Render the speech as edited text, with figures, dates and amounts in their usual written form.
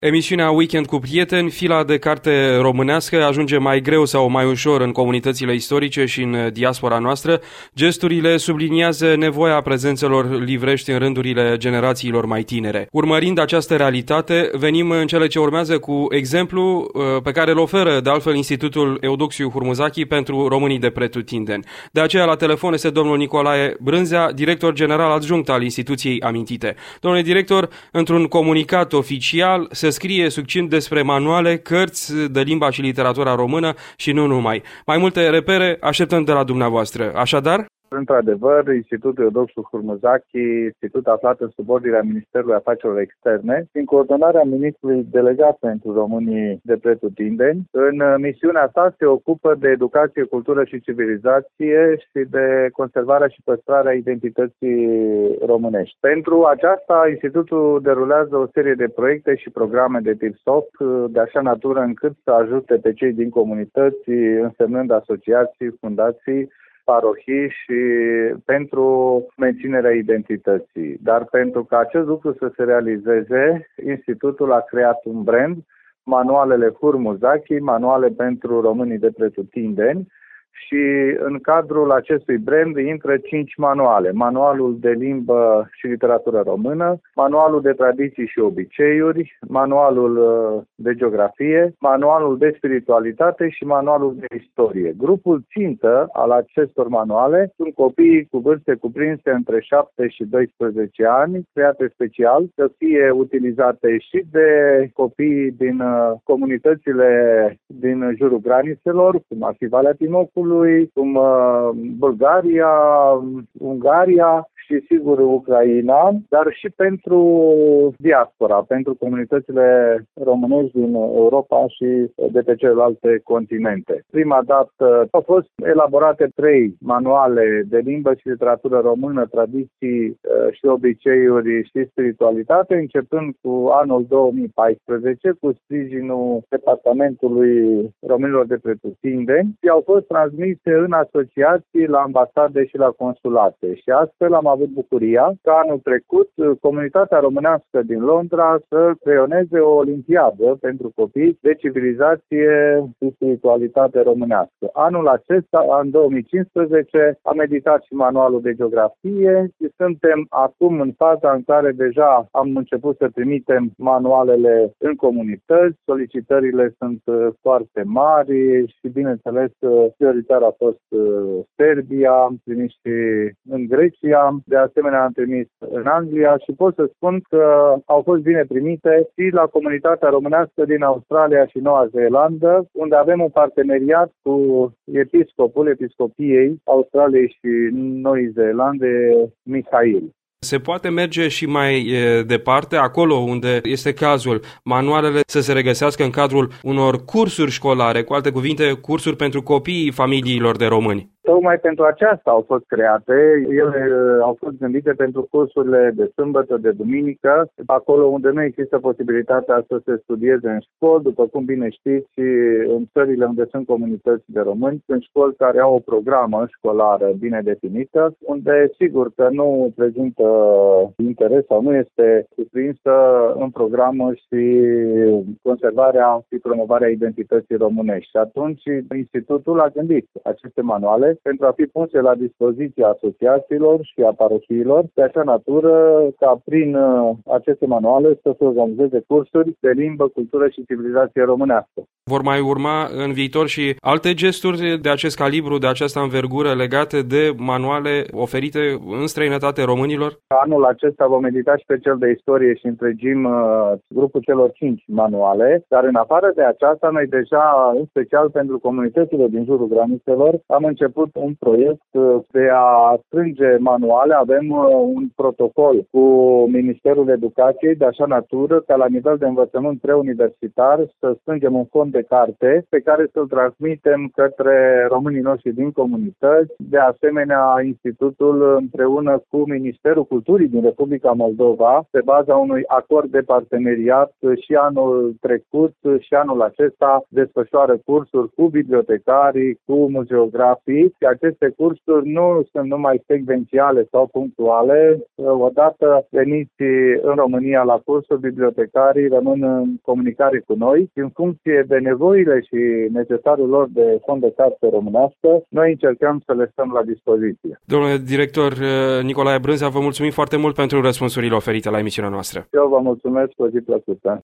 Emisiunea Weekend cu prieteni, fila de carte românească ajunge mai greu sau mai ușor în comunitățile istorice și în diaspora noastră. Gesturile subliniază nevoia prezențelor livrești în rândurile generațiilor mai tinere. Urmărind această realitate, venim în cele ce urmează cu exemplu pe care îl oferă de altfel Institutul Eudoxiu Hurmuzaki pentru românii de pretutindeni. De aceea la telefon este domnul Nicolae Brânzea, director general adjunct al instituției amintite. Domnule director, într-un comunicat oficial se scrie succint despre manuale, cărți de limba și literatura română și nu numai. Mai multe repere așteptăm de la dumneavoastră. Așadar? Într-adevăr, Institutul Eudoxiu Hurmuzaki, institut aflat în subordinea Ministerului Afacerilor Externe, în coordonarea ministrului delegat pentru românii de pretutindeni, în misiunea sa se ocupă de educație, cultură și civilizație și de conservarea și păstrarea identității românești. Pentru aceasta, institutul derulează o serie de proiecte și programe de tip soft, de așa natură încât să ajute pe cei din comunități, însemnând asociații, fundații, parohii și pentru menținerea identității. Dar pentru ca acest lucru să se realizeze, institutul a creat un brand, manualele Hurmuzaki, manuale pentru românii de pretutindeni, și în cadrul acestui brand intră 5 manuale. Manualul de limbă și literatură română, manualul de tradiții și obiceiuri, manualul de geografie, manualul de spiritualitate și manualul de istorie. Grupul țintă al acestor manuale sunt copiii cu vârste cuprinse între 7 și 12 ani, create special să fie utilizate și de copiii din comunitățile din jurul granițelor, cum ar fi Valea Timocului, cum Bulgaria, Ungaria și sigur Ucraina, dar și pentru diaspora, pentru comunitățile românești din Europa și de pe celelalte continente. Prima dată au fost elaborate 3 manuale de limbă și literatură română, tradiții și obiceiuri și spiritualitate, începând cu anul 2014, cu sprijinul Departamentului Românilor de Pretutindeni, și au fost transmise în asociații, la ambasade și la consulate. Și astfel am avut bucuria ca anul trecut comunitatea românească din Londra să creioneze o olimpiadă pentru copii de civilizație și spiritualitate românească. Anul acesta, în 2015, am editat și manualul de geografie și suntem acum în faza în care deja am început să trimitem manualele în comunități. Solicitările sunt foarte mari și, bineînțeles, prioritar a fost Serbia, am trimis și în Grecia, de asemenea am trimis în Anglia și pot să spun că au fost bine primite și la comunitatea românească din Australia și Noua Zeelandă, unde avem un parteneriat cu episcopiei Australiei și Noii Zeelande, Mihail. Se poate merge și mai departe, acolo unde este cazul, manualele să se regăsească în cadrul unor cursuri școlare, cu alte cuvinte, cursuri pentru copiii familiilor de români. Tocmai pentru aceasta au fost create. Ele au fost gândite pentru cursurile de sâmbătă, de duminică, acolo unde nu există posibilitatea să se studieze în școli. După cum bine știți, în țările unde sunt comunități de români, sunt școli care au o programă școlară bine definită, unde sigur că nu prezintă interes sau nu este cuprinsă în programă și conservarea și promovarea identității românești. Și atunci institutul a gândit aceste manuale pentru a fi puse la dispoziția asociațiilor și a parohiilor, de așa natură ca prin aceste manuale să se organizeze cursuri de limbă, cultură și civilizație românească. Vor mai urma în viitor și alte gesturi de acest calibru, de această învergură legate de manuale oferite în străinătate românilor? Anul acesta vom edita și pe cel de istorie și întregim grupul celor 5 manuale, dar în afară de aceasta, noi deja, în special pentru comunitățile din jurul granițelor, am început un proiect de a strânge manuale. Avem un protocol cu Ministerul Educației de așa natură ca la nivel de învățământ preuniversitar să strângem un fond de de carte pe care să-l transmitem către românii noștri din comunități. De asemenea, Institutul împreună cu Ministerul Culturii din Republica Moldova, pe baza unui acord de parteneriat, și anul trecut și anul acesta desfășoară cursuri cu bibliotecarii, cu muzeografii, și aceste cursuri nu sunt numai secvențiale sau punctuale. Odată veniți în România la cursuri, bibliotecarii rămân în comunicare cu noi și în funcție de nevoile și necesarul lor de fond de carte românească, noi încercăm să le stăm la dispoziție. Domnule director Nicolae Brânzea, vă mulțumim foarte mult pentru răspunsurile oferite la emisiunea noastră. Eu vă mulțumesc, o zi plăcută.